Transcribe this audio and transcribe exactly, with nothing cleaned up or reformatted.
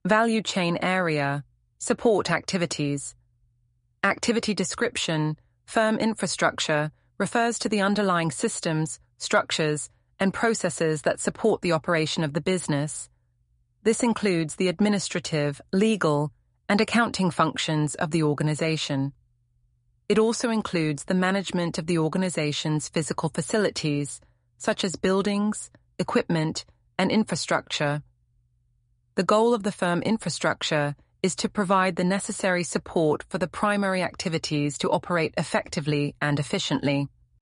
Value chain area, support activities. Activity description, firm infrastructure, refers to the underlying systems, structures, and processes that support the operation of the business. This includes the administrative, legal, and accounting functions of the organization. It also includes the management of the organization's physical facilities, such as buildings, equipment, and infrastructure. The goal of the firm infrastructure is to provide the necessary support for the primary activities to operate effectively and efficiently.